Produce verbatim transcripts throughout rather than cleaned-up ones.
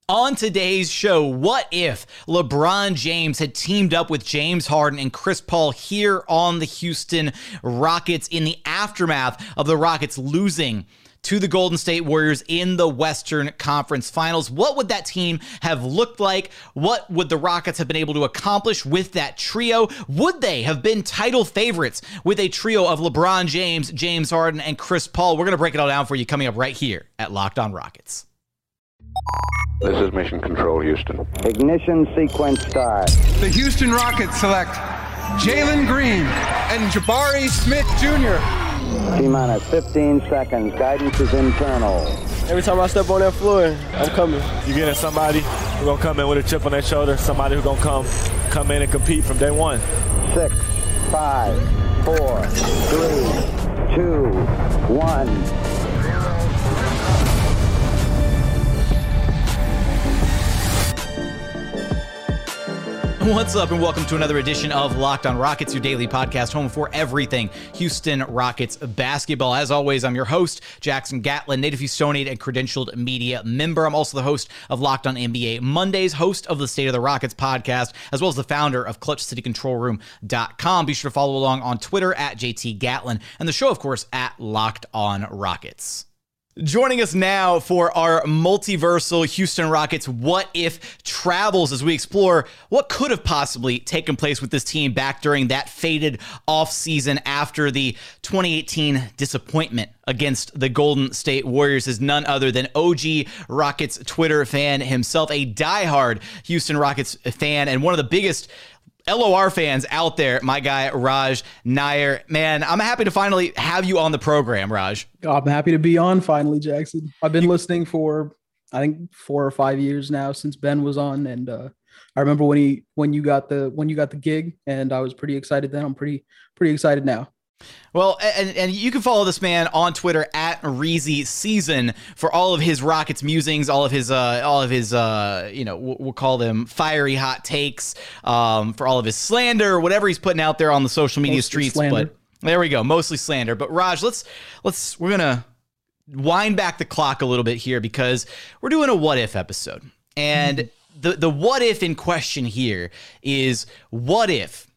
On today's show, what if LeBron James had teamed up with James Harden and Chris Paul here on the Houston Rockets in the aftermath of the Rockets losing to the Golden State Warriors in the Western Conference Finals? What would that team have looked like? What would the Rockets have been able to accomplish with that trio? Would they have been title favorites with a trio of LeBron James, James Harden, and Chris Paul? We're going to break it all down for you coming up right here at Locked On Rockets. This is Mission Control, Houston. Ignition sequence start. The Houston Rockets select Jalen Green and Jabari Smith Junior T-minus fifteen seconds. Guidance is internal. Every time I step on that floor, I'm coming. You're getting somebody who's going to come in with a chip on their shoulder, somebody who's going to come come in and compete from day one. Six, five, four, three, two, one. What's up, and welcome to another edition of Locked On Rockets, your daily podcast, home for everything Houston Rockets basketball. As always, I'm your host, Jackson Gatlin, native Houstonian and credentialed media member. I'm also the host of Locked On N B A Mondays, host of the State of the Rockets podcast, as well as the founder of Clutch City Control Room dot com. Be sure to follow along on Twitter at J T Gatlin, and the show, of course, at Locked On Rockets. Joining us now for our multiversal Houston Rockets What If travels as we explore what could have possibly taken place with this team back during that faded offseason after the twenty eighteen disappointment against the Golden State Warriors is none other than O G Rockets Twitter fan himself, a diehard Houston Rockets fan, and one of the biggest L O R fans out there, my guy, Raj Nair. Man, I'm happy to finally have you on the program, Raj. I'm happy to be on finally, Jackson. I've been listening for, I think, four or five years now since Ben was on. And uh, I remember when he, when you got the, when you got the gig, and I was pretty excited then. I'm pretty, pretty excited now. Well, and, and you can follow this man on Twitter at Reezy Season for all of his Rockets musings, all of his, uh, all of his, uh, you know, we'll, we'll call them fiery hot takes, um, for all of his slander, whatever he's putting out there on the social media Mostly streets. slander. But there we go, mostly slander. But Raj, let's let's we're gonna wind back the clock a little bit here because we're doing a what if episode, and mm-hmm. the the what if in question here is what if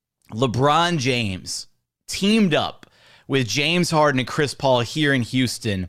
LeBron James teamed up with James Harden and Chris Paul here in Houston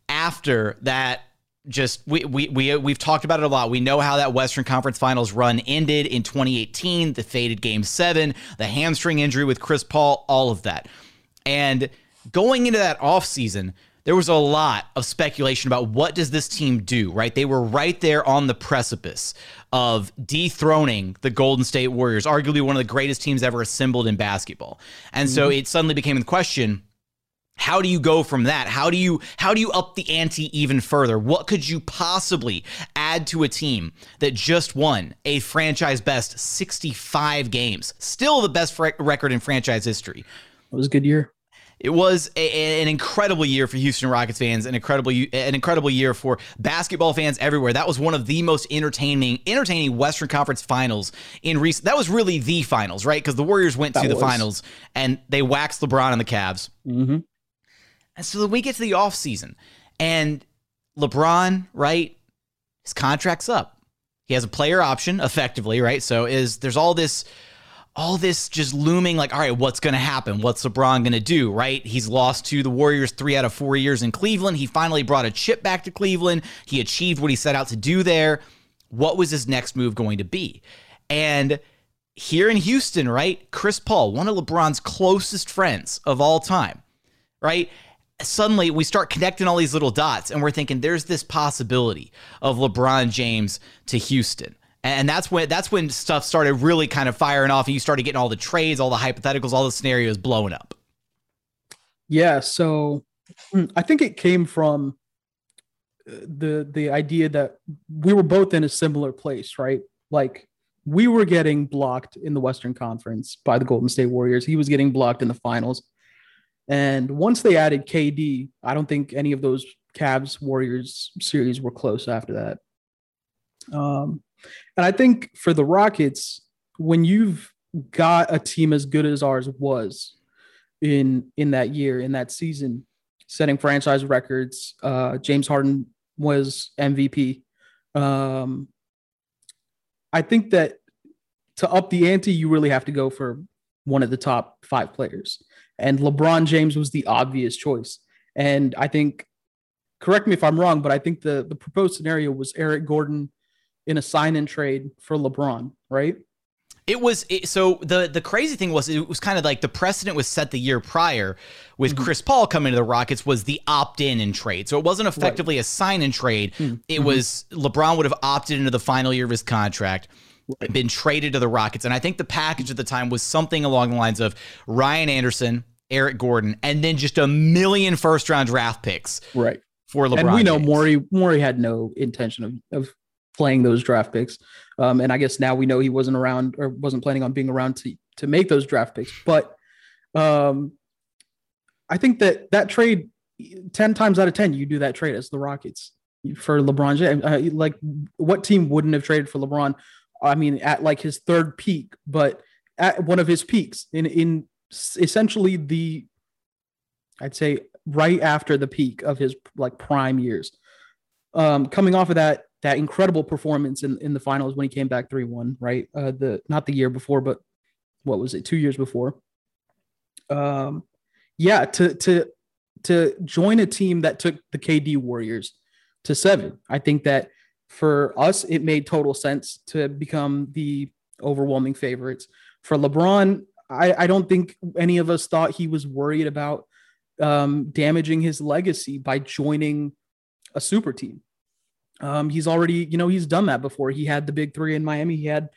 after that. Just we we we we've talked about it a lot. We know how that Western Conference Finals run ended in twenty eighteen, the faded game seven, the hamstring injury with Chris Paul, all of that. And going into that offseason, there was a lot of speculation about what does this team do, right? They were right there on the precipice of dethroning the Golden State Warriors, arguably one of the greatest teams ever assembled in basketball. And mm-hmm. so it suddenly became the question, how do you go from that? How do you how do you up the ante even further? What could you possibly add to a team that just won a franchise best sixty-five games? Still the best record in franchise history. It was a good year. It was a, an incredible year for Houston Rockets fans, an incredible an incredible year for basketball fans everywhere. That was one of the most entertaining entertaining Western Conference Finals in recent. That was really the finals, right? Because the Warriors went that to was. the finals and they waxed LeBron and the Cavs. Mm-hmm. And so then we get to the offseason, and LeBron, right? His contract's up. He has a player option, effectively, right? So is there's all this. All this just looming like, all right, what's going to happen? What's LeBron going to do, right? He's lost to the Warriors three out of four years in Cleveland. He finally brought a chip back to Cleveland. He achieved what he set out to do there. What was his next move going to be? And here in Houston, right, Chris Paul, one of LeBron's closest friends of all time, right? Suddenly we start connecting all these little dots and we're thinking there's this possibility of LeBron James to Houston. And that's when that's when stuff started really kind of firing off and you started getting all the trades, all the hypotheticals, all the scenarios blowing up. Yeah, so I think it came from the the idea that we were both in a similar place, right? Like we were getting blocked in the Western Conference by the Golden State Warriors. He was getting blocked in the finals. And once they added K D, I don't think any of those Cavs Warriors series were close after that. Um And I think for the Rockets, when you've got a team as good as ours was in in that year, in that season, setting franchise records, uh, James Harden was M V P Um, I think that to up the ante, you really have to go for one of the top five players. And LeBron James was the obvious choice. And I think, correct me if I'm wrong, but I think the, the proposed scenario was Eric Gordon in a sign and trade for LeBron, right? It was it, so the the crazy thing was it was kind of like the precedent was set the year prior with mm-hmm. Chris Paul coming to the Rockets was the opt-in and trade. So it wasn't effectively right. a sign and trade. Mm-hmm. It was LeBron would have opted into the final year of his contract, right. been traded to the Rockets. And I think the package at the time was something along the lines of Ryan Anderson, Eric Gordon, and then just a million first round draft picks. Right. For LeBron. And we know James. Morey Morey had no intention of, of playing those draft picks. Um, and I guess now we know he wasn't around or wasn't planning on being around to, to make those draft picks. But um, I think that that trade, ten times out of ten, you do that trade as the Rockets for LeBron James. Uh, like, what team wouldn't have traded for LeBron? I mean, at like his third peak, but at one of his peaks in, in essentially the, I'd say right after the peak of his like prime years. Um, coming off of that, that incredible performance in, in the finals when he came back three one, right? Uh, the not the year before, but what was it? Two years before. Um, yeah, to to to join a team that took the K D Warriors to seven. I think that for us, it made total sense to become the overwhelming favorites. For LeBron, I, I don't think any of us thought he was worried about um, damaging his legacy by joining a super team. Um, he's already, you know, he's done that before. He had the big three in Miami. He had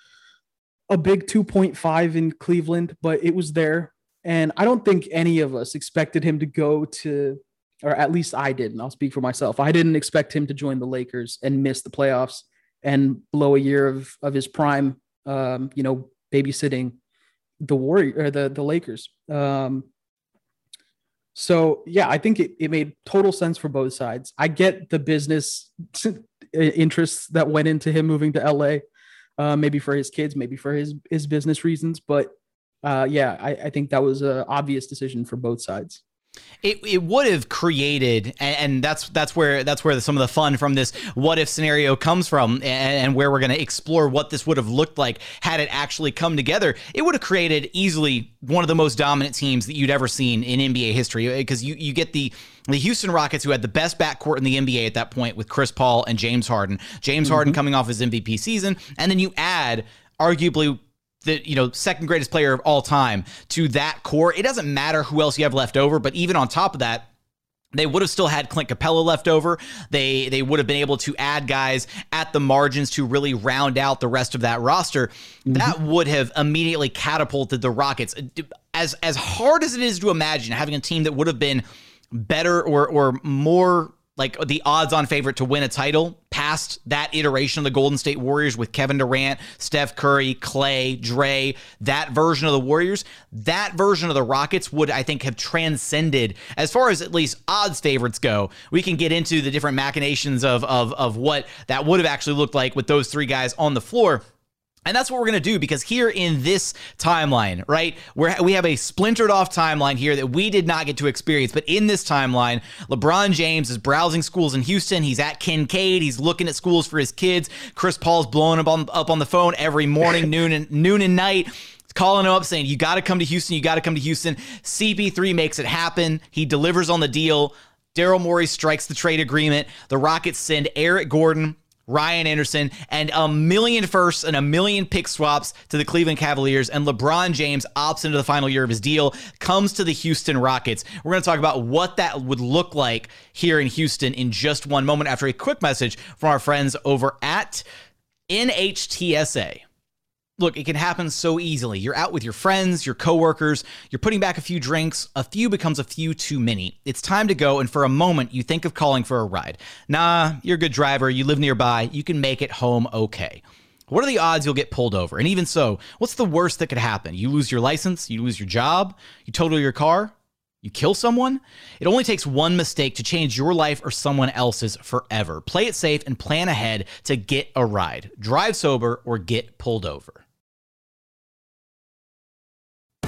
a big two point five in Cleveland, but it was there. And I don't think any of us expected him to go to, or at least I didn't. I'll speak for myself. I didn't expect him to join the Lakers and miss the playoffs and blow a year of, of his prime, um, you know, babysitting the Warrior or the, the Lakers. Um, So, yeah, I think it, it made total sense for both sides. I get the business interests that went into him moving to L A, uh, maybe for his kids, maybe for his, his business reasons. But, uh, yeah, I, I think that was an obvious decision for both sides. It it would have created, and, and that's that's where that's where the, some of the fun from this what if scenario comes from, and, and where we're going to explore what this would have looked like had it actually come together. It would have created easily one of the most dominant teams that you'd ever seen in N B A history, because you you get the the Houston Rockets, who had the best backcourt in the N B A at that point with Chris Paul and James Harden. James mm-hmm. Harden coming off his M V P season, and then you add arguably the, you know, second greatest player of all time to that core. It doesn't matter who else you have left over, but even on top of that, they would have still had Clint Capella left over. They they would have been able to add guys at the margins to really round out the rest of that roster. Mm-hmm. That would have immediately catapulted the Rockets. As as hard as it is to imagine having a team that would have been better or or more like the odds-on favorite to win a title past that iteration of the Golden State Warriors with Kevin Durant, Steph Curry, Clay, Dre, that version of the Warriors, that version of the Rockets would, I think, have transcended, as far as at least odds favorites go. We can get into the different machinations of, of, of what that would have actually looked like with those three guys on the floor. And that's what we're going to do, because here in this timeline, right, where we have a splintered off timeline here that we did not get to experience. But in this timeline, LeBron James is browsing schools in Houston. He's at Kincaid. He's looking at schools for his kids. Chris Paul's blowing him on, up on the phone every morning, noon and noon and night, calling him up saying, you got to come to Houston. You got to come to Houston. C P three makes it happen. He delivers on the deal. Daryl Morey strikes the trade agreement. The Rockets send Eric Gordon, Ryan Anderson, and a million firsts and a million pick swaps to the Cleveland Cavaliers, and LeBron James opts into the final year of his deal, comes to the Houston Rockets. We're going to talk about what that would look like here in Houston in just one moment after a quick message from our friends over at N H T S A. Look, it can happen so easily. You're out with your friends, your coworkers, you're putting back a few drinks, a few becomes a few too many. It's time to go, and for a moment, you think of calling for a ride. Nah, you're a good driver, you live nearby, you can make it home okay. What are the odds you'll get pulled over? And even so, what's the worst that could happen? You lose your license, you lose your job, you total your car, you kill someone? It only takes one mistake to change your life or someone else's forever. Play it safe and plan ahead to get a ride. Drive sober or get pulled over.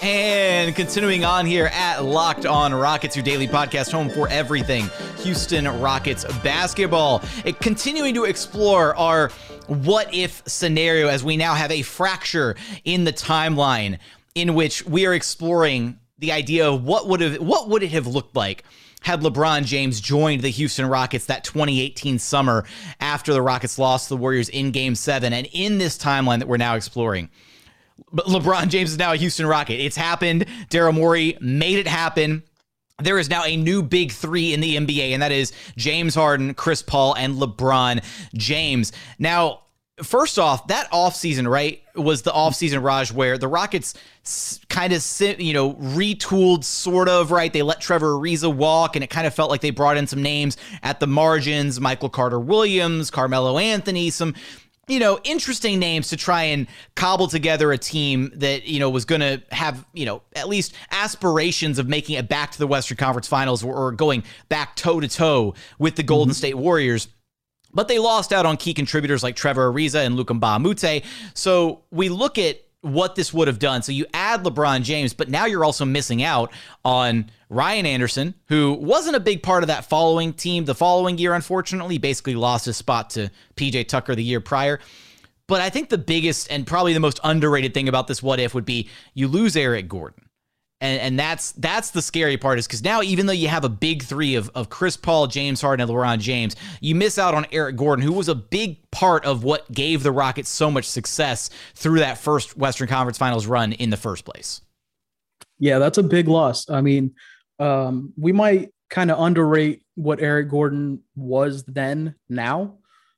And continuing on here at Locked On Rockets, your daily podcast home for everything Houston Rockets basketball. It, continuing to explore our what if scenario as we now have a fracture in the timeline in which we are exploring the idea of what would have what would it have looked like had LeBron James joined the Houston Rockets that twenty eighteen summer after the Rockets lost to the Warriors in Game seven. And in this timeline that we're now exploring, but LeBron James is now a Houston Rocket. It's happened. Daryl Morey made it happen. There is now a new big three in the N B A, and that is James Harden, Chris Paul, and LeBron James. Now, first off, that offseason, right, was the offseason, Raj, where the Rockets kind of, you know, retooled sort of, right? They let Trevor Ariza walk, and it kind of felt like they brought in some names at the margins, Michael Carter-Williams, Carmelo Anthony, some, you know, interesting names to try and cobble together a team that, you know, was going to have, you know, at least aspirations of making it back to the Western Conference Finals or going back toe to toe with the Golden mm-hmm. State Warriors. But they lost out on key contributors like Trevor Ariza and Luka Mbah a Moute. So we look at what this would have done. So you add LeBron James, but now you're also missing out on Ryan Anderson, who wasn't a big part of that following team the following year, unfortunately. Basically lost his spot to P J Tucker the year prior. But I think the biggest and probably the most underrated thing about this what if would be you lose Eric Gordon. And and that's that's the scary part, is because now, even though you have a big three of, of Chris Paul, James Harden, and LeBron James, you miss out on Eric Gordon, who was a big part of what gave the Rockets so much success through that first Western Conference Finals run in the first place. Yeah, that's a big loss. I mean, um, we might kind of underrate what Eric Gordon was then now.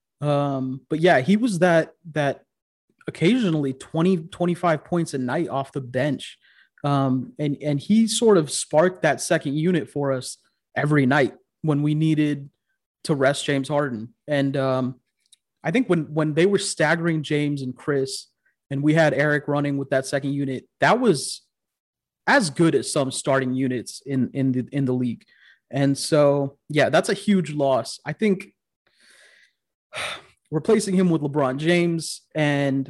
Um, but yeah, he was that that occasionally twenty, twenty-five points a night off the bench. Um, and, and he sort of sparked that second unit for us every night when we needed to rest James Harden. And um, I think when, when they were staggering James and Chris and we had Eric running with that second unit, that was as good as some starting units in, in the, in the league. And so, yeah, that's a huge loss. I think replacing him with LeBron James and,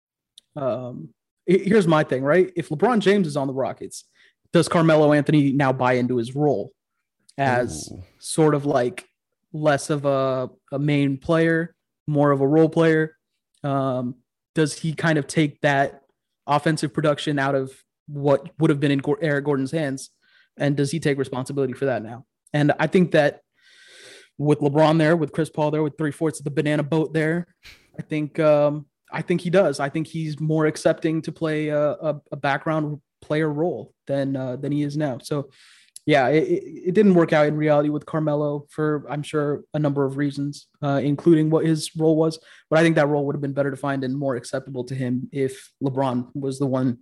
um, here's my thing, right? If LeBron James is on the Rockets, does Carmelo Anthony now buy into his role as Ooh. sort of like less of a, a main player, more of a role player? Um, does he kind of take that offensive production out of what would have been in Eric Gordon's hands? And does he take responsibility for that now? And I think that with LeBron there, with Chris Paul there, with three-fourths of the banana boat there, I think um, – I think he does. I think he's more accepting to play a, a, a background player role than uh, than he is now. So, yeah, it, it didn't work out in reality with Carmelo for, I'm sure, a number of reasons, uh, including what his role was. But I think that role would have been better defined and more acceptable to him if LeBron was the one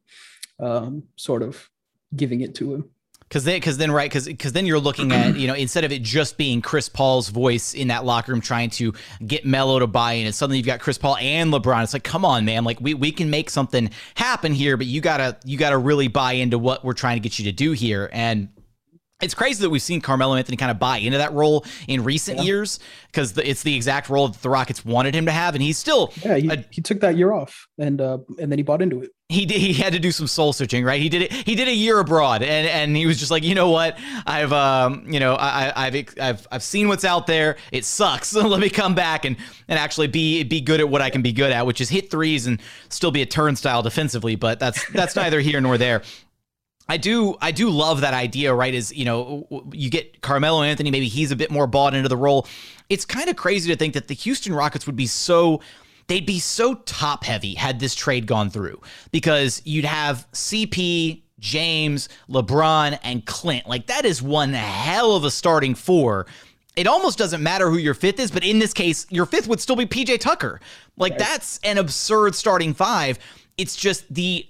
um, sort of giving it to him. Because then, because then, right? Because because then you're looking at, you know, instead of it just being Chris Paul's voice in that locker room trying to get Melo to buy in, and suddenly you've got Chris Paul and LeBron. It's like, come on, man! Like we we can make something happen here, but you gotta you gotta really buy into what we're trying to get you to do here. And it's crazy that we've seen Carmelo Anthony kind of buy into that role in recent yeah. years, because it's the exact role that the Rockets wanted him to have, and he's still yeah he, a, he took that year off, and uh, and then he bought into it. He did, he had to do some soul searching, right? He did it. He did a year abroad, and, and he was just like, you know what? I've um, you know, I, I've I've I've seen what's out there. It sucks. So let me come back and and actually be be good at what I can be good at, which is hit threes and still be a turnstile defensively. But that's that's neither here nor there. I do I do love that idea, right? Is, you know, you get Carmelo Anthony, maybe he's a bit more bought into the role. It's kind of crazy to think that the Houston Rockets would be so. They'd be so top heavy had this trade gone through, because you'd have C P, James, LeBron, and Clint. Like, that is one hell of a starting four. It almost doesn't matter who your fifth is, but in this case, your fifth would still be P J Tucker. Like, that's an absurd starting five. It's just the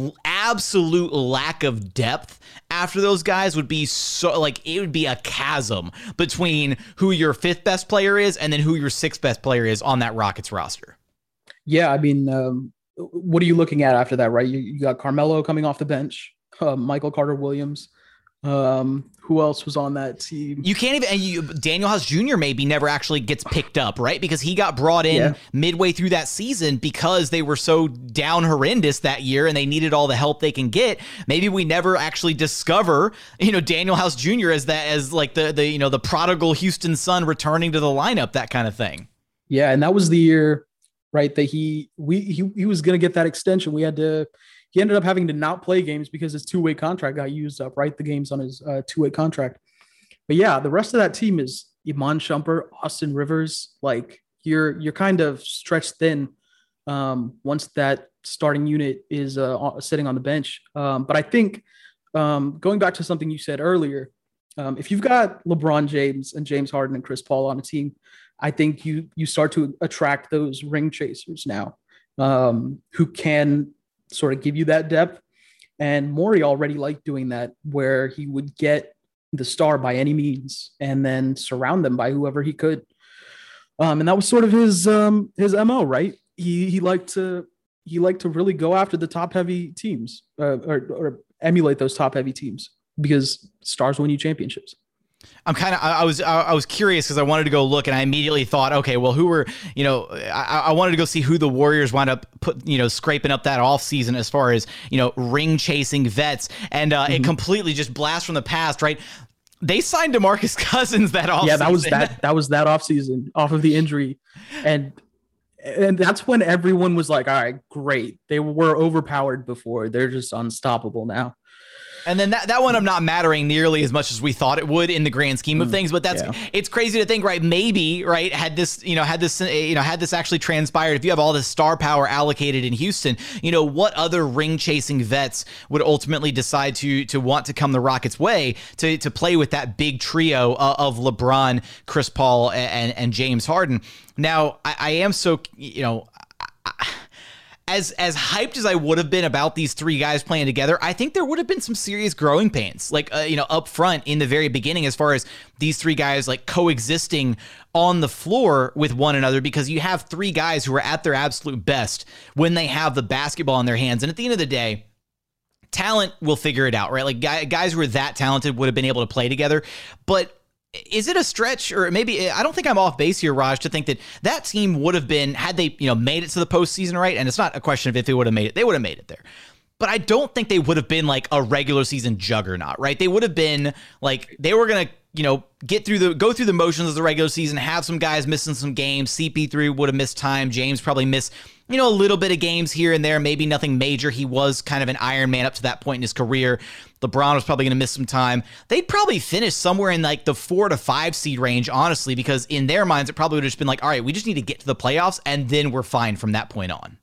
absolute lack of depth after those guys would be so, like, it would be a chasm between who your fifth best player is and then who your sixth best player is on that Rockets roster. Yeah, I mean, um, what are you looking at after that, right? You, you got Carmelo coming off the bench, uh, Michael Carter-Williams, Um, who else was on that team? You can't even, and you, Daniel House Junior maybe never actually gets picked up, right? Because he got brought in Yeah. midway through that season because they were so down horrendous that year and they needed all the help they can get. Maybe we never actually discover, you know, Daniel House Junior as that, as like the, the, you know, the prodigal Houston son returning to the lineup, that kind of thing. Yeah, and that was the year, right, that he we he, he was going to get that extension. We had to he ended up having to not play games because his two-way contract got used up, right? The games on his uh, two-way contract. But yeah, the rest of that team is Iman Shumpert, Austin Rivers. Like you're you're kind of stretched thin um, once that starting unit is uh, sitting on the bench. Um, but I think um, going back to something you said earlier, um, if you've got LeBron James and James Harden and Chris Paul on a team, I think you you start to attract those ring chasers now um, who can sort of give you that depth. And Morey already liked doing that, where he would get the star by any means and then surround them by whoever he could. Um, and that was sort of his um, his M O, right? He he liked to he liked to really go after the top heavy teams uh, or, or emulate those top heavy teams because stars win you championships. I'm kind of, I was, I was curious because I wanted to go look and I immediately thought, okay, well, who were, you know, I, I wanted to go see who the Warriors wound up put, you know, scraping up that off season as far as, you know, ring chasing vets. And uh, mm-hmm. it completely just blast from the past, right? They signed DeMarcus Cousins that off. Yeah, that was that, that was that off season off of the injury. And, and that's when everyone was like, all right, great. They were overpowered before. They're just unstoppable now. And then that, that one I'm not mattering nearly as much as we thought it would in the grand scheme of things, but that's yeah. it's crazy to think, right? Maybe, right, had this, you know, had this, you know, had this actually transpired, if you have all this star power allocated in Houston, you know, what other ring chasing vets would ultimately decide to to want to come the Rockets' way to to play with that big trio of LeBron, Chris Paul, and and James Harden? Now, I, I am so, you know. I, As as hyped as I would have been about these three guys playing together, I think there would have been some serious growing pains, like, uh, you know, up front in the very beginning, as far as these three guys like coexisting on the floor with one another, because you have three guys who are at their absolute best when they have the basketball in their hands. And at the end of the day, talent will figure it out, right? Like guys who are that talented would have been able to play together. But is it a stretch, or maybe I don't think I'm off base here, Raj, to think that that team would have been, had they, you know, made it to the postseason, right? And it's not a question of if they would have made it, they would have made it there. But I don't think they would have been like a regular season juggernaut, right? They would have been like, they were going to, you know, get through the, go through the motions of the regular season, have some guys missing some games. C P three would have missed time. James probably missed, you know, a little bit of games here and there, maybe nothing major. He was kind of an Iron Man up to that point in his career. LeBron was probably going to miss some time. They'd probably finish somewhere in like the four to five seed range, honestly, because in their minds, it probably would have just been like, all right, we just need to get to the playoffs and then we're fine from that point on.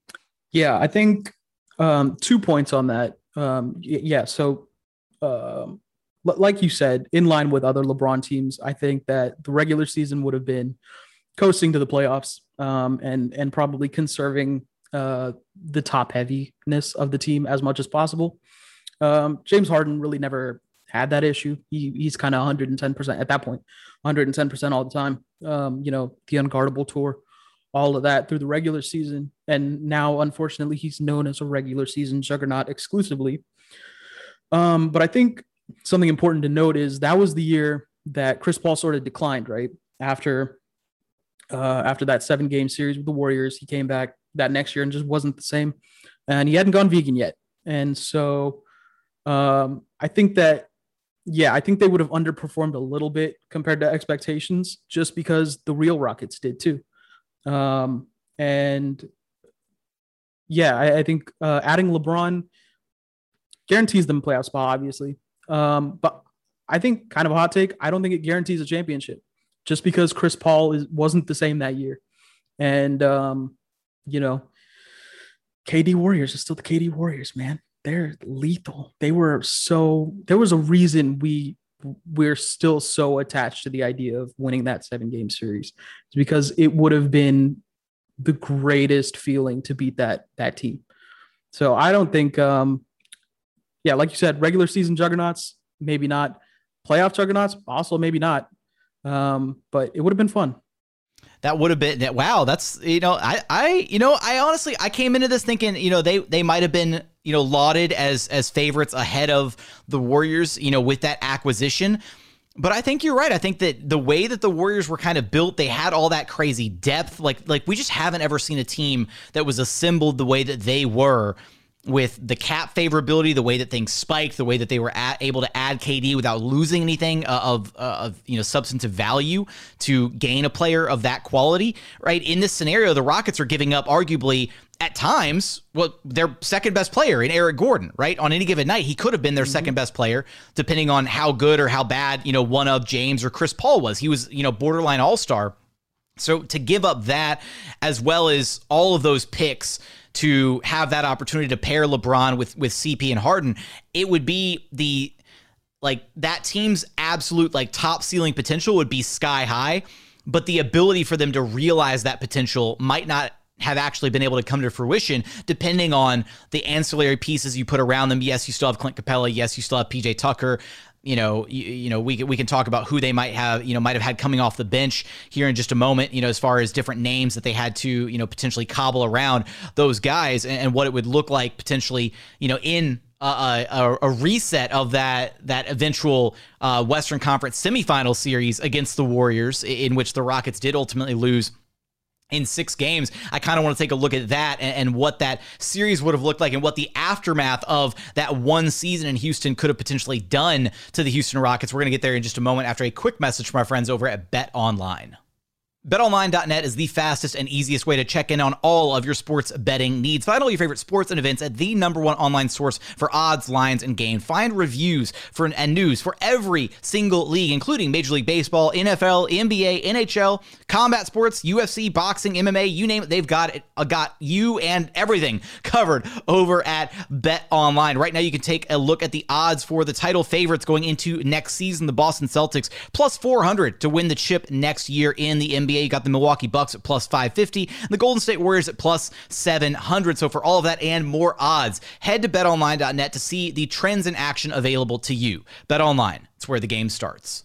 Yeah, I think um, two points on that. Um, yeah, so um, like you said, in line with other LeBron teams, I think that the regular season would have been coasting to the playoffs um, and and probably conserving uh, the top heaviness of the team as much as possible. Um, James Harden really never had that issue. He he's kind of one hundred ten percent at that point, one hundred ten percent all the time. Um, you know, the Unguardable tour, all of that through the regular season, and now unfortunately he's known as a regular season juggernaut exclusively. Um, but I think something important to note is that was the year that Chris Paul sort of declined, right? After uh, after that seven game series with the Warriors, he came back that next year and just wasn't the same. And he hadn't gone vegan yet. And so um, I think that, yeah, I think they would have underperformed a little bit compared to expectations just because the real Rockets did too. Um, and yeah, I, I think uh, adding LeBron guarantees them a playoff spot, obviously. Um, but I think, kind of a hot take, I don't think it guarantees a championship just because Chris Paul is, wasn't the same that year. And, um, you know, K D Warriors are still the K D Warriors, man. They're lethal. They were so, there was a reason we, we're still so attached to the idea of winning that seven game series. It's because it would have been the greatest feeling to beat that, that team. So I don't think, um, yeah, like you said, regular season juggernauts, maybe not. Playoff juggernauts, also maybe not. Um, but it would have been fun. That would have been, wow, that's, you know, I, I, you know, I honestly, I came into this thinking, you know, they, they might have been, you know, lauded as as favorites ahead of the Warriors, you know, with that acquisition. But I think you're right. I think that the way that the Warriors were kind of built, they had all that crazy depth. Like, like we just haven't ever seen a team that was assembled the way that they were, with the cap favorability, the way that things spiked, the way that they were at, able to add K D without losing anything uh, of, uh, of, you know, substantive value to gain a player of that quality, right? In this scenario, the Rockets are giving up arguably at times, well, their second best player in Eric Gordon, right? On any given night, he could have been their mm-hmm. second best player, depending on how good or how bad, you know, one of James or Chris Paul was. He was, you know, borderline all-star. So to give up that, as well as all of those picks, to have that opportunity to pair LeBron with with C P and Harden, it would be the like that team's absolute like top ceiling potential would be sky high, but the ability for them to realize that potential might not have actually been able to come to fruition, depending on the ancillary pieces you put around them. Yes, you still have Clint Capella. Yes, you still have P J Tucker. You know, you, you know, we we can talk about who they might have, you know, might have had coming off the bench here in just a moment, you know, as far as different names that they had to, you know, potentially cobble around those guys, and, and what it would look like potentially, you know, in a, a, a reset of that that eventual uh, Western Conference semifinal series against the Warriors, in which the Rockets did ultimately lose in six games. I kind of want to take a look at that and, and what that series would have looked like, and what the aftermath of that one season in Houston could have potentially done to the Houston Rockets. We're going to get there in just a moment after a quick message from our friends over at Bet Online. Bet Online dot net is the fastest and easiest way to check in on all of your sports betting needs. Find all your favorite sports and events at the number one online source for odds, lines, and game. Find reviews for and news for every single league, including Major League Baseball, N F L, N B A, N H L, combat sports, U F C, boxing, M M A, you name it. They've got it, uh, got you and everything covered over at Bet Online. Right now, you can take a look at the odds for the title favorites going into next season, the Boston Celtics, plus four hundred to win the chip next year in the N B A. You got the Milwaukee Bucks at plus five fifty, and the Golden State Warriors at plus seven hundred. So for all of that and more odds, head to Bet Online dot net to see the trends in action available to you. BetOnline, it's where the game starts.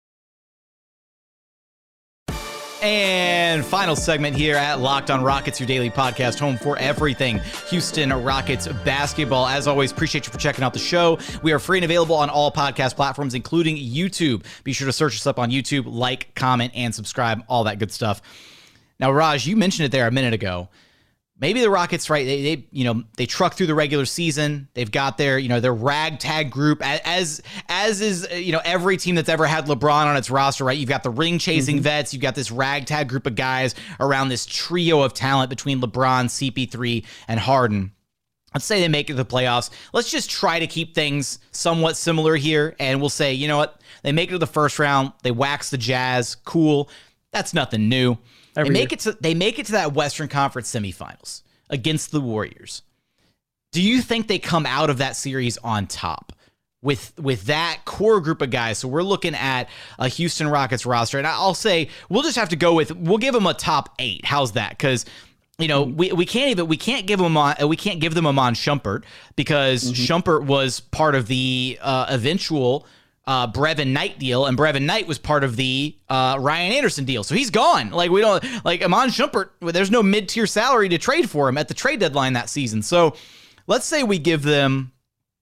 And final segment here at Locked On Rockets, your daily podcast, home for everything Houston Rockets basketball. As always, appreciate you for checking out the show. We are free and available on all podcast platforms, including YouTube. Be sure to search us up on YouTube, like, comment, and subscribe, all that good stuff. Now, Raj, you mentioned it there a minute ago. Maybe the Rockets, right, they, they you know, they truck through the regular season. They've got their, you know, their ragtag group, as as is, you know, every team that's ever had LeBron on its roster, right? You've got the ring-chasing mm-hmm. vets. You've got this ragtag group of guys around this trio of talent between LeBron, C P three, and Harden. Let's say they make it to the playoffs. Let's just try to keep things somewhat similar here, and we'll say, you know what? They make it to the first round. They wax the Jazz. Cool. That's nothing new. Every they make year. it to they make it to that Western Conference semifinals against the Warriors. Do you think they come out of that series on top with with that core group of guys? So we're looking at a Houston Rockets roster, and I'll say we'll just have to go with we'll give them a top eight. How's that? Because you know we, we can't even we can't give them on we can't give them Iman Shumpert because mm-hmm. Shumpert was part of the uh, eventual. Uh, Brevin Knight deal, and Brevin Knight was part of the uh, Ryan Anderson deal, so he's gone. Like we don't like Iman Shumpert. There's no mid-tier salary to trade for him at the trade deadline that season. So let's say we give them,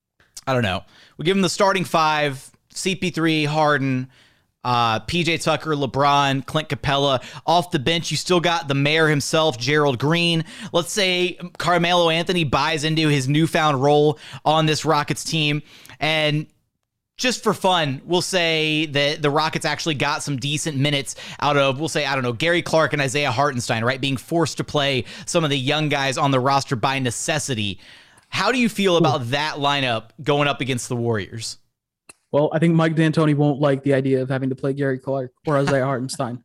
I don't know, we give them the starting five: C P three, Harden, uh, P J Tucker, LeBron, Clint Capella. Off the bench, you still got the mayor himself, Gerald Green. Let's say Carmelo Anthony buys into his newfound role on this Rockets team, and just for fun, we'll say that the Rockets actually got some decent minutes out of, we'll say, I don't know, Gary Clark and Isaiah Hartenstein, right? Being forced to play some of the young guys on the roster by necessity. How do you feel about that lineup going up against the Warriors? Well, I think Mike D'Antoni won't like the idea of having to play Gary Clark or Isaiah Hartenstein.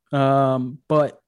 Um, but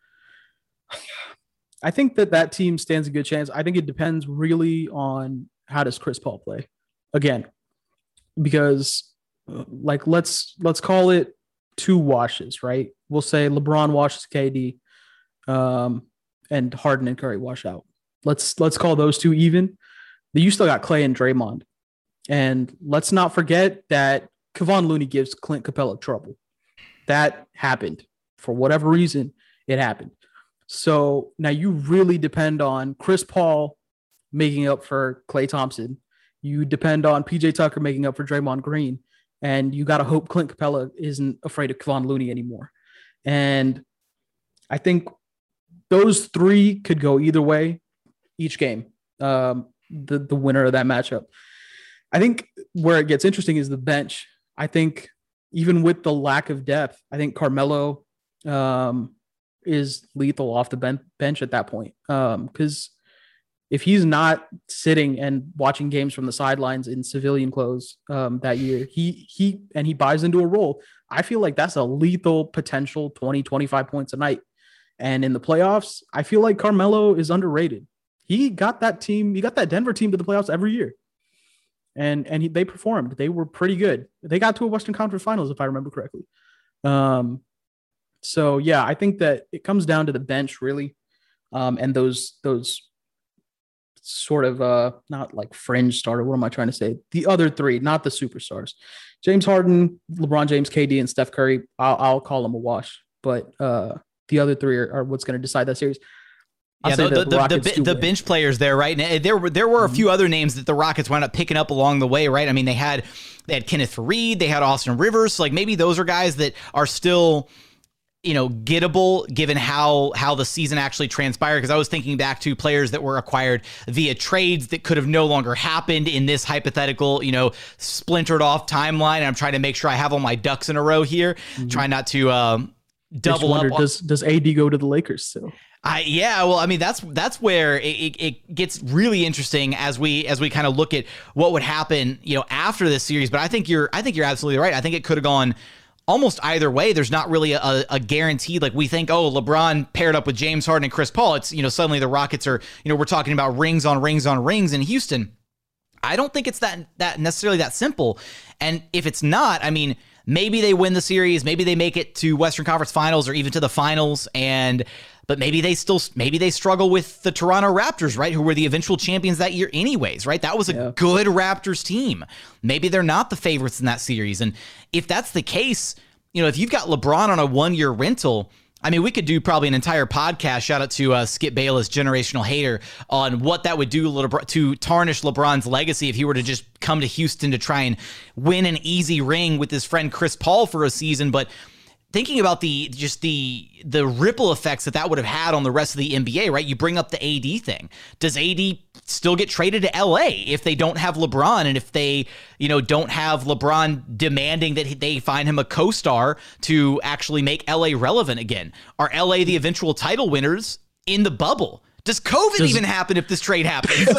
I think that that team stands a good chance. I think it depends really on how does Chris Paul play. Again, because uh, like let's let's call it two washes, right? We'll say LeBron washes K D, um, and Harden and Curry wash out. Let's let's call those two even. But you still got Clay and Draymond, and let's not forget that Kevon Looney gives Clint Capella trouble. That happened for whatever reason. It happened. So now you really depend on Chris Paul making up for Klay Thompson. You depend on P J Tucker making up for Draymond Green. And you got to hope Clint Capella isn't afraid of Kevon Looney anymore. And I think those three could go either way each game, um, the, the winner of that matchup. I think where it gets interesting is the bench. I think even with the lack of depth, I think Carmelo um, is lethal off the ben- bench at that point. Because um, if he's not sitting and watching games from the sidelines in civilian clothes um, that year, he he and he buys into a role, I feel like that's a lethal potential twenty, twenty-five points a night. And in the playoffs, I feel like Carmelo is underrated. He got that team, he got that Denver team to the playoffs every year. And and he, they performed. They were pretty good. They got to a Western Conference Finals, if I remember correctly. Um, so, yeah, I think that it comes down to the bench, really, um, and those those sort of uh, not like fringe starter. What am I trying to say? The other three, not the superstars. James Harden, LeBron James, K D, and Steph Curry. I'll, I'll call them a wash. But uh, the other three are, are what's going to decide that series. I'll yeah, the, the, the, the, the bench players there, right? And there were there were a few other names that the Rockets wound up picking up along the way, right? I mean, they had they had Kenneth Faried, they had Austin Rivers. So like maybe those are guys that are still, you know, gettable given how how the season actually transpired. Because I was thinking back to players that were acquired via trades that could have no longer happened in this hypothetical, you know, splintered off timeline. And I'm trying to make sure I have all my ducks in a row here, mm-hmm. trying not to um, double wonder, up. On- does does A D go to the Lakers still? I, yeah, well, I mean, that's that's where it, it, it gets really interesting as we as we kind of look at what would happen, you know, after this series. But I think you're I think you're absolutely right. I think it could have gone almost either way. There's not really a, a guarantee. Like we think, oh, LeBron paired up with James Harden and Chris Paul. It's, you know, suddenly the Rockets are, you know, we're talking about rings on rings on rings in Houston. I don't think it's that that necessarily that simple. And if it's not, I mean, maybe they win the series, maybe they make it to Western Conference Finals or even to the finals, and but maybe they still maybe they struggle with the Toronto Raptors, right, who were the eventual champions that year anyways, right? That was a yeah. good Raptors team. Maybe they're not the favorites in that series. And if that's the case, you know, if you've got LeBron on a one-year rental, I mean, we could do probably an entire podcast, shout out to uh, Skip Bayless, Generational Hater, on what that would do to tarnish LeBron's legacy if he were to just come to Houston to try and win an easy ring with his friend Chris Paul for a season. But thinking about the just the the ripple effects that that would have had on the rest of the N B A, right? You bring up the A D thing. Does A D still get traded to L A if they don't have LeBron, and if they, you know, don't have LeBron demanding that they find him a co-star to actually make L A relevant again? Are L A the eventual title winners in the bubble? Does COVID Does, even happen if this trade happens? You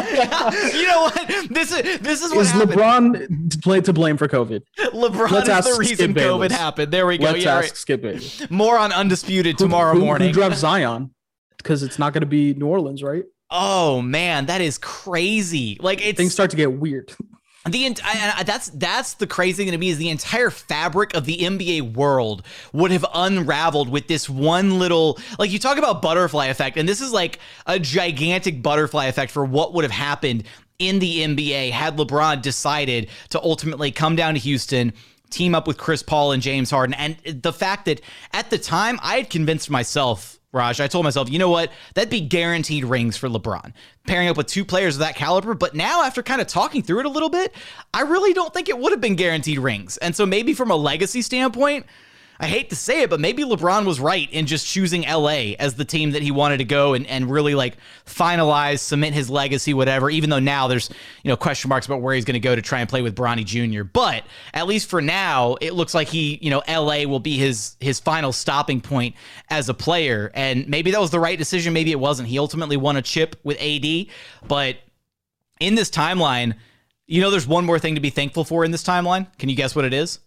know what? This is this is what is happened. LeBron to, play, to blame for COVID? LeBron Let's is the reason COVID happened. There we go. Let's yeah, ask right. Skip Bayless. More on Undisputed tomorrow who, who, morning. Who drafts Zion? Because it's not going to be New Orleans, right? Oh man, that is crazy. Like it's things start to get weird. The I, I, that's that's the crazy thing to me is the entire fabric of the N B A world would have unraveled with this one little, like you talk about butterfly effect, and this is like a gigantic butterfly effect for what would have happened in the N B A had LeBron decided to ultimately come down to Houston, team up with Chris Paul and James Harden. And the fact that at the time I had convinced myself, Raj, I told myself, you know what? That'd be guaranteed rings for LeBron, pairing up with two players of that caliber. But now, after kind of talking through it a little bit, I really don't think it would have been guaranteed rings. And so maybe from a legacy standpoint, I hate to say it, but maybe LeBron was right in just choosing L A as the team that he wanted to go and, and really like finalize, cement his legacy, whatever, even though now there's, you know, question marks about where he's going to go to try and play with Bronny Junior But at least for now, it looks like he, you know, L A will be his, his final stopping point as a player. And maybe that was the right decision. Maybe it wasn't. He ultimately won a chip with A D, but in this timeline, you know, there's one more thing to be thankful for in this timeline. Can you guess what it is?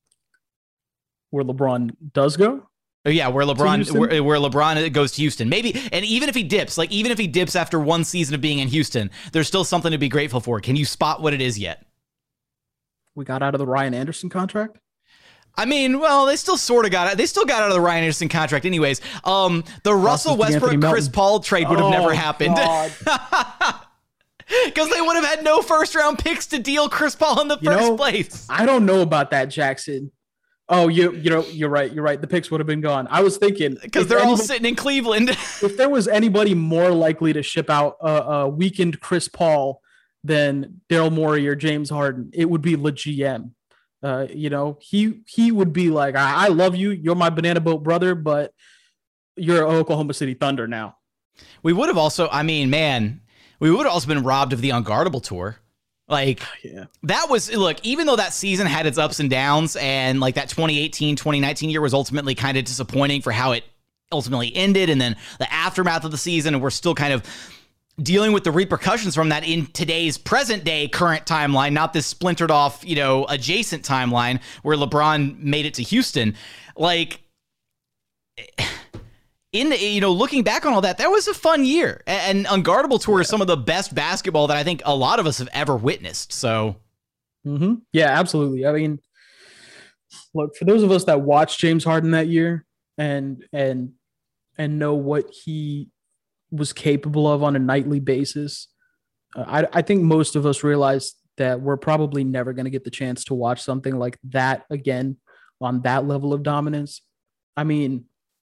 Where LeBron does go? Oh yeah, where LeBron where, where LeBron goes to Houston. Maybe, and even if he dips, like even if he dips after one season of being in Houston, there's still something to be grateful for. Can you spot what it is yet? We got out of the Ryan Anderson contract? I mean, well, they still sort of got it. They still got out of the Ryan Anderson contract anyways. Um, the Russell Westbrook Chris Paul trade would have oh, never happened. Because they would have had no first round picks to deal Chris Paul in the you first know, place. I don't know about that, Jackson. Oh, you you know you're right. You're right. The picks would have been gone. I was thinking because they're all sitting in Cleveland. If there was anybody more likely to ship out a, a weakened Chris Paul than Daryl Morey or James Harden, it would be the G M. Uh, you know, he he would be like, I, I love you. You're my banana boat brother, but you're Oklahoma City Thunder now. We would have also, I mean, man, we would have also been robbed of the Unguardable tour. Like, yeah. That was, look, even though that season had its ups and downs, and like that twenty eighteen, twenty nineteen year was ultimately kind of disappointing for how it ultimately ended, and then the aftermath of the season, and we're still kind of dealing with the repercussions from that in today's present day current timeline, not this splintered off, you know, adjacent timeline where LeBron made it to Houston. Like, in the, you know, looking back on all that, that was a fun year. And Unguardable Tour is some of the best basketball that I think a lot of us have ever witnessed. So, mm-hmm. Yeah, absolutely. I mean, look, for those of us that watched James Harden that year and and and know what he was capable of on a nightly basis, uh, I, I think most of us realized that we're probably never going to get the chance to watch something like that again on that level of dominance. I mean,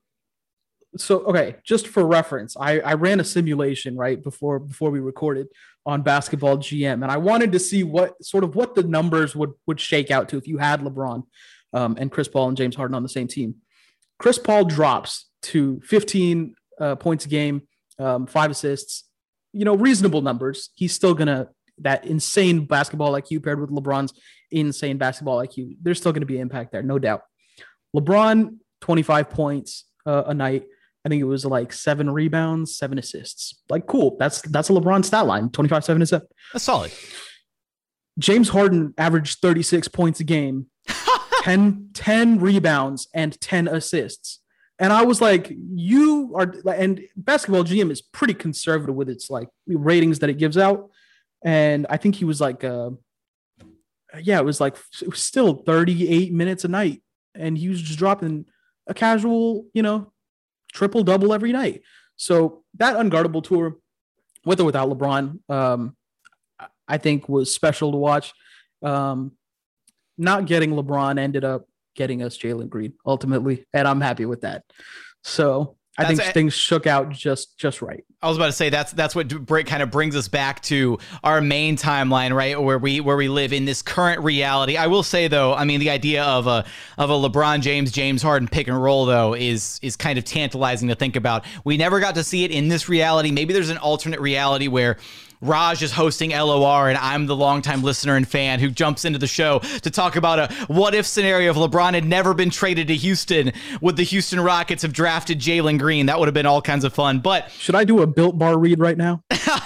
So, okay, just for reference, I, I ran a simulation right before before we recorded on Basketball G M, and I wanted to see what sort of what the numbers would, would shake out to if you had LeBron um, and Chris Paul and James Harden on the same team. Chris Paul drops to fifteen uh, points a game, um, five assists, you know, reasonable numbers. He's still going to, that insane basketball I Q paired with LeBron's insane basketball I Q, there's still going to be impact there, no doubt. LeBron, twenty-five points uh, a night. I think it was like seven rebounds, seven assists. Like, cool. That's that's a LeBron stat line, twenty-five, seven, and seven. That's solid. James Harden averaged thirty-six points a game, ten, ten rebounds, and ten assists. And I was like, you are, and Basketball G M is pretty conservative with its like ratings that it gives out. And I think he was like, uh, yeah, it was like, it was still thirty-eight minutes a night. And he was just dropping a casual, you know, triple double every night. So that Unguardable tour, with or without LeBron, um, I think was special to watch. Um, not getting LeBron ended up getting us Jalen Green ultimately, and I'm happy with that. So I that's think a, things shook out just just right. I was about to say that's that's what break kind of brings us back to our main timeline, right? Where we where we live in this current reality. I will say though, I mean, the idea of a of a LeBron James James Harden pick and roll though is is kind of tantalizing to think about. We never got to see it in this reality. Maybe there's an alternate reality where Raj is hosting L O R, and I'm the longtime listener and fan who jumps into the show to talk about a what-if scenario if LeBron had never been traded to Houston. Would the Houston Rockets have drafted Jalen Green? That would have been all kinds of fun. But should I do a Built Bar read right now?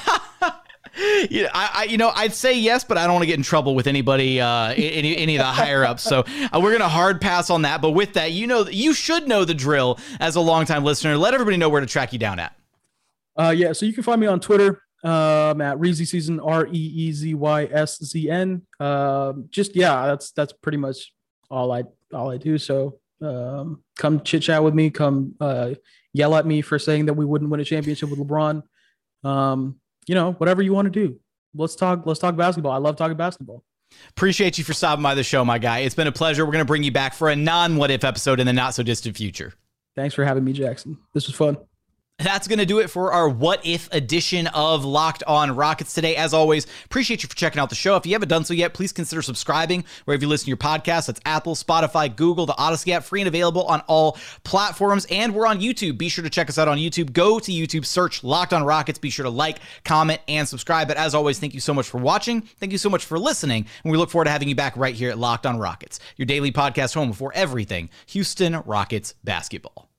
Yeah, I, I, you know, I'd say yes, but I don't want to get in trouble with anybody, uh, any, any of the higher ups. So uh, we're gonna hard pass on that. But with that, you know, you should know the drill as a longtime listener. Let everybody know where to track you down at. Uh, yeah, so you can find me on Twitter. Um, at Reezy Season, R E E Z Y S Z N. Um, just yeah, that's that's pretty much all I all I do. So um, come chit chat with me. Come uh, yell at me for saying that we wouldn't win a championship with LeBron. Um, you know, whatever you want to do. Let's talk. Let's talk basketball. I love talking basketball. Appreciate you for stopping by the show, my guy. It's been a pleasure. We're gonna bring you back for a non-what if episode in the not so distant future. Thanks for having me, Jackson. This was fun. That's going to do it for our What If edition of Locked On Rockets today. As always, appreciate you for checking out the show. If you haven't done so yet, please consider subscribing wherever you listen to your podcast. That's Apple, Spotify, Google, the Odyssey app, free and available on all platforms. And we're on YouTube. Be sure to check us out on YouTube. Go to YouTube, search Locked On Rockets. Be sure to like, comment, and subscribe. But as always, thank you so much for watching. Thank you so much for listening. And we look forward to having you back right here at Locked On Rockets, your daily podcast home for everything Houston Rockets basketball.